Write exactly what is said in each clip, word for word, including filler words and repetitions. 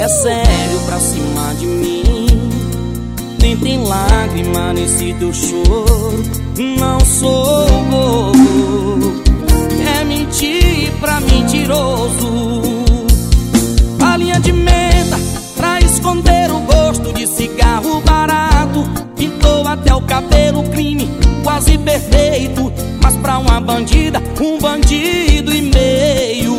É sério pra cima de mim, nem tem lágrima nesse teu choro. Não sou bobo, é mentir pra mentiroso. Balinha de menta pra esconder o gosto de cigarro barato. Pintou até o cabelo, crime quase perfeito, mas pra uma bandida, um bandido e meio.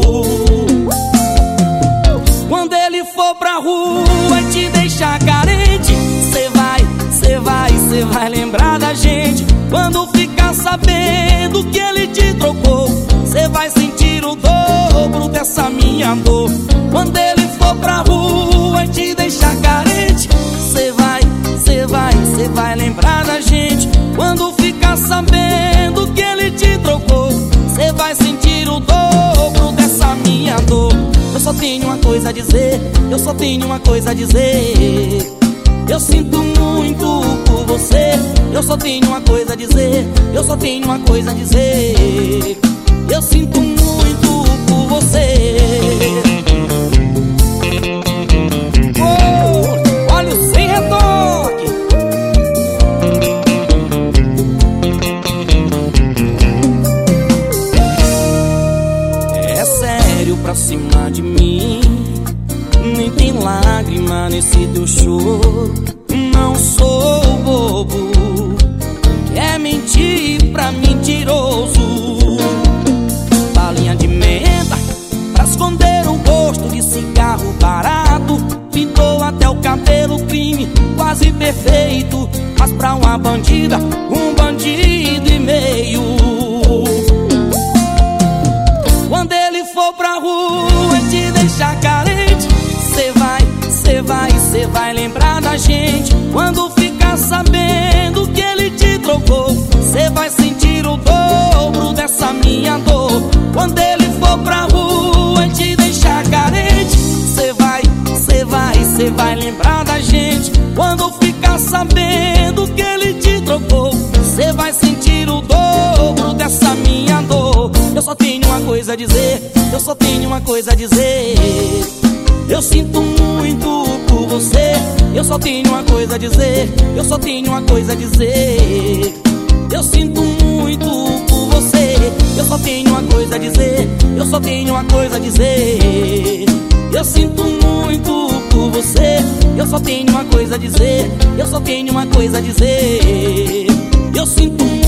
Quando ele for pra rua e te deixar carente, cê vai, cê vai, cê vai lembrar da gente. Quando ficar sabendo que ele te trocou, cê vai sentir o dobro dessa minha dor. Quando ele for pra rua e te deixar carente, cê vai, cê vai, cê vai lembrar da gente. Quando ficar sabendo que ele te trocou, cê vai sentir o dobro dessa minha dor. Eu só tenho uma coisa a dizer, eu só tenho uma coisa a dizer. Eu sinto muito por você. Eu só tenho uma coisa a dizer, eu só tenho uma coisa a dizer. Eu sinto muito por você. Oh, olhos sem retoque. É sério pra cima de mim, nem tem lágrima nesse teu choro. Não sou bobo, quer mentir pra mentiroso. Balinha de menta pra esconder o gosto de cigarro barato. Pintou até o cabelo, crime quase perfeito, mas pra uma bandida, um bandido e meio. Quando ele for pra rua e te deixar carente, cê vai, cê vai, cê vai lembrar da gente. Quando ficar sabendo que ele te trocou, cê vai sentir o dobro dessa minha dor. Quando ele for pra rua e te deixar carente, cê vai, cê vai, cê vai lembrar da gente. Quando ficar sabendo que ele te trocou, cê vai sentir o dobro dessa minha dor. Eu só tenho uma coisa a dizer, eu só tenho uma coisa a dizer. Eu sinto muito por você. Eu só tenho uma coisa a dizer, eu só tenho uma coisa a dizer. Eu sinto muito por você. Eu só tenho uma coisa a dizer, eu só tenho uma coisa a dizer. Eu sinto muito por você. Eu só tenho uma coisa a dizer, eu só tenho uma coisa a dizer. Eu sinto muito